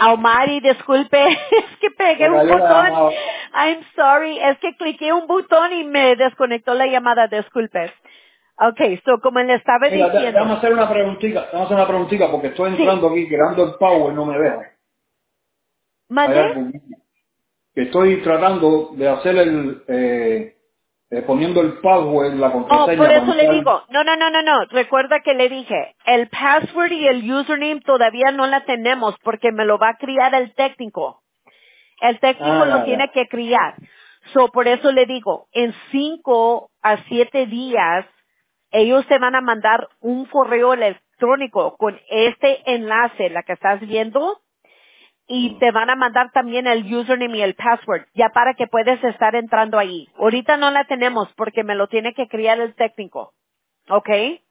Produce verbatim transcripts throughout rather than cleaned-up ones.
Omari, disculpe, es que pegué Me un cayó la botón. llamada. I'm sorry, es que cliqué un botón y me desconectó la llamada, disculpe. Okay, so como le estaba Mira, dé- déjame diciendo, hacer una preguntita, déjame hacer una preguntita porque estoy sí, entrando aquí, creando el power y no me deja. Hay ¿mandé? algo que estoy tratando de hacer el, eh, eh, poniendo el password, la Oh, contraseña por para eso le entrar. digo, no, no, no, no, no, recuerda que le dije, el password y el username todavía no la tenemos porque me lo va a crear el técnico. El técnico Ah, lo ya, tiene ya. que criar. So, por eso le digo, en cinco a siete días, ellos te van a mandar un correo electrónico con este enlace, la que estás viendo, y Mm. te van a mandar también el username y el password, ya para que puedas estar entrando ahí. Ahorita no la tenemos porque me lo tiene que criar el técnico. ¿Ok?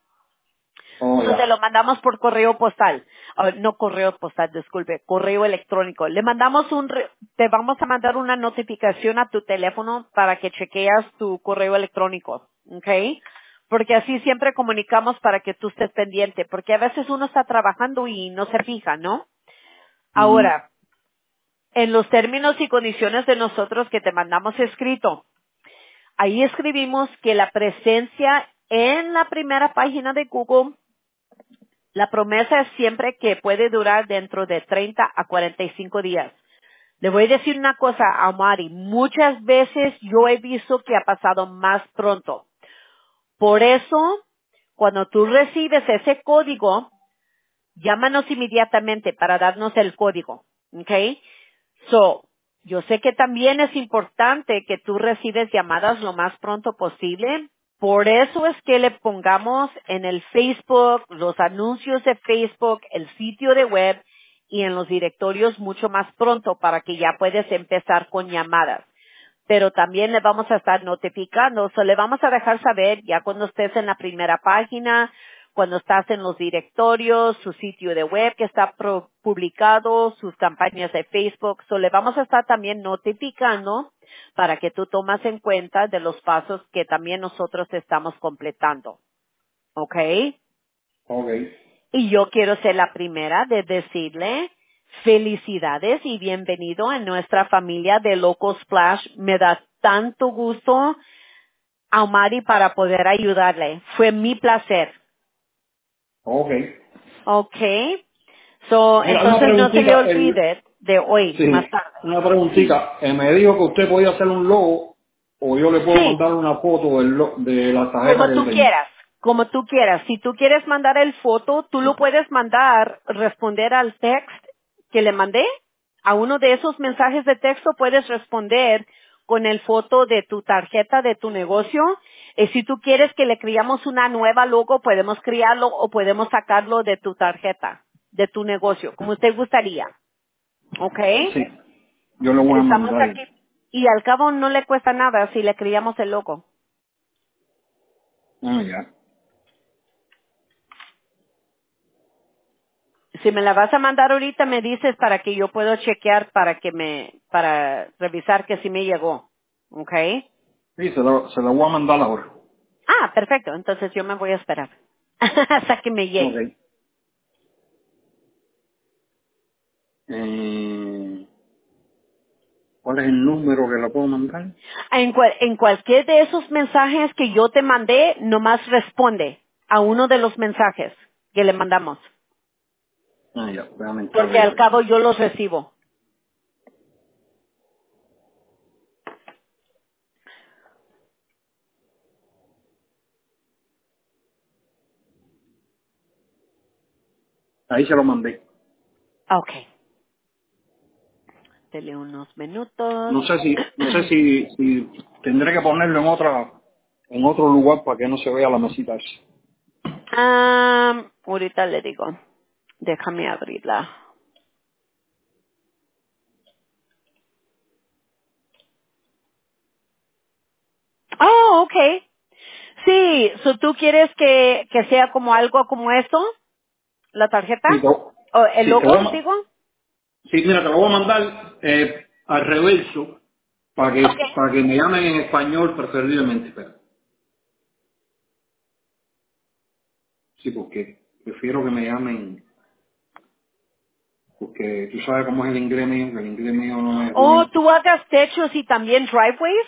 Oh, So, te ya. lo mandamos por correo postal. Ah, no correo postal, disculpe, correo electrónico. Le mandamos un, re- te vamos a mandar una notificación a tu teléfono para que chequeas tu correo electrónico. ¿Ok? Porque así siempre comunicamos para que tú estés pendiente, porque a veces uno está trabajando y no se fija, ¿no? Ujú. Ahora, en los términos y condiciones de nosotros que te mandamos escrito, ahí escribimos que la presencia en la primera página de Google, la promesa es siempre que puede durar dentro de treinta a cuarenta y cinco días. Le voy a decir una cosa a Mari, muchas veces yo he visto que ha pasado más pronto. Por eso, cuando tú recibes ese código, llámanos inmediatamente para darnos el código. ¿Ok? So, yo sé que también es importante que tú recibes llamadas lo más pronto posible. Por eso es que le pongamos en el Facebook, los anuncios de Facebook, el sitio de web y en los directorios mucho más pronto para que ya puedes empezar con llamadas. Pero también le vamos a estar notificando, o le vamos a dejar saber ya cuando estés en la primera página, cuando estás en los directorios, su sitio de web que está pro- publicado, sus campañas de Facebook, so le vamos a estar también notificando para que tú tomas en cuenta de los pasos que también nosotros estamos completando. ¿Ok? Ok. Y yo quiero ser la primera de decirle felicidades y bienvenido a nuestra familia de Loco Splash. Me da tanto gusto, Amari, para poder ayudarle. Fue mi placer. Ok. Okay. So, Mira, una entonces no se le preguntita, el, olvide de hoy, más sí, tarde. una preguntita. Eh, me dijo que usted podía hacer un logo o yo le puedo Sí, mandar una foto del lo- de la tarjeta como que yo tú tengo. quieras, como tú quieras. Si tú quieres mandar el foto, tú lo puedes mandar, responder al text que le mandé. A uno de esos mensajes de texto puedes responder con el foto de tu tarjeta de tu negocio. Y si tú quieres que le creamos una nueva logo, podemos crearlo o podemos sacarlo de tu tarjeta, de tu negocio, como usted gustaría. ¿Ok? Sí, yo le voy a Estamos mandar. aquí. Y al cabo no le cuesta nada si le creamos el logo. Ah, ya. Si me la vas a mandar ahorita, me dices para que yo puedo chequear para que me, para revisar que sí me llegó. ¿Ok? Sí, se la, se la voy a mandar ahora. Ah, perfecto. Entonces yo me voy a esperar hasta que me Ok. llegue. Eh, ¿Cuál es el número que la puedo mandar? En, cual- en cualquier de esos mensajes que yo te mandé, nomás responde a uno de los mensajes que le mandamos. Ah, ya, déjame entrar Porque ahí a al ver. cabo yo los recibo. Ahí se lo mandé. Ok. Dele unos minutos. No sé si, no sé si, si tendré que ponerlo en otra, en otro lugar para que no se vea la mesita esa. Ah, ahorita le digo. Déjame abrirla. Oh, okay. Sí, so, ¿tú quieres que, que sea como algo como esto? ¿La tarjeta? Sí, te, ¿O el sí, te voy a, logo, ma- digo? sí, mira, te lo voy a mandar eh, al reverso para que, Okay. para que me llamen en español preferiblemente. Espera. Sí, porque prefiero que me llamen. porque tú sabes cómo es el inglés mío, que el inglés mío no es Oh, bueno. tú hagas techos y también driveways.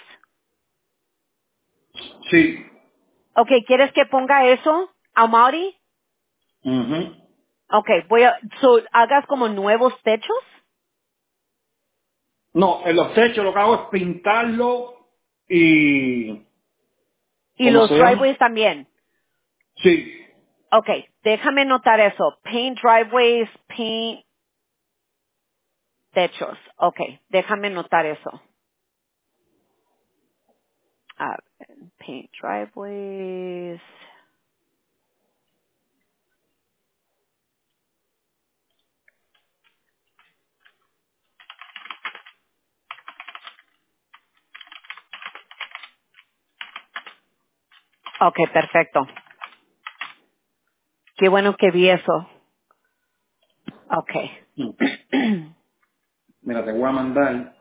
Sí. Okay, ¿quieres que ponga eso, Amaury? Ujú. Okay, voy a, so, hagas como nuevos techos No, en los techos lo que hago es pintarlo y... y ¿Cómo los se llama? driveways también. Sí. Okay, déjame notar eso. Paint driveways, paint techos. Okay, déjame notar eso. A ver, paint driveways. Okay, perfecto. Qué bueno que vi eso. Okay. Mm. Mira, te voy a mandar.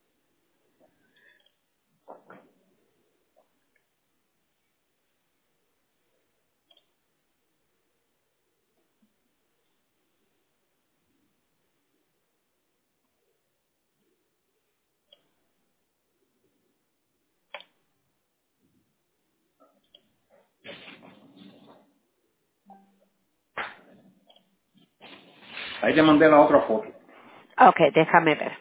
Ahí te mandé la otra foto. Okay, déjame ver.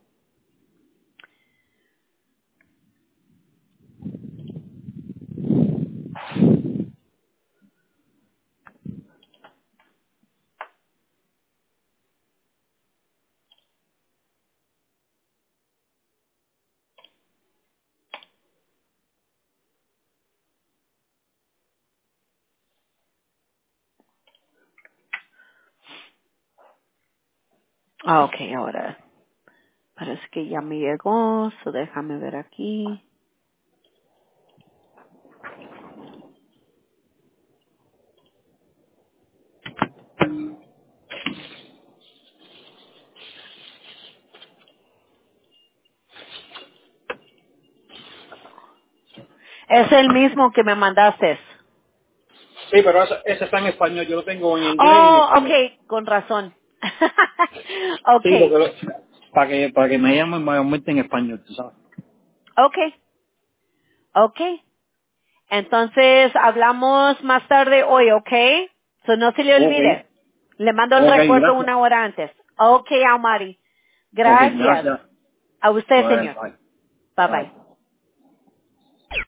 Okay, ahora parece que ya me llegó, so déjame ver aquí. Es el mismo que me mandaste. Sí, pero ese, ese está en español. Yo lo tengo en inglés y en Oh, español. okay, con razón. Sí, Okay, porque lo- para que para que me llamen mayormente en español, tú sabes. okay, okay. Entonces hablamos más tarde hoy, okay? So no se le Ok. olvide. Le mando el Ok, recuerdo gracias. una hora antes. Okay, Amari. Ok, Gracias. gracias. A usted, Bye, señor. bye. Bye Bye. bye.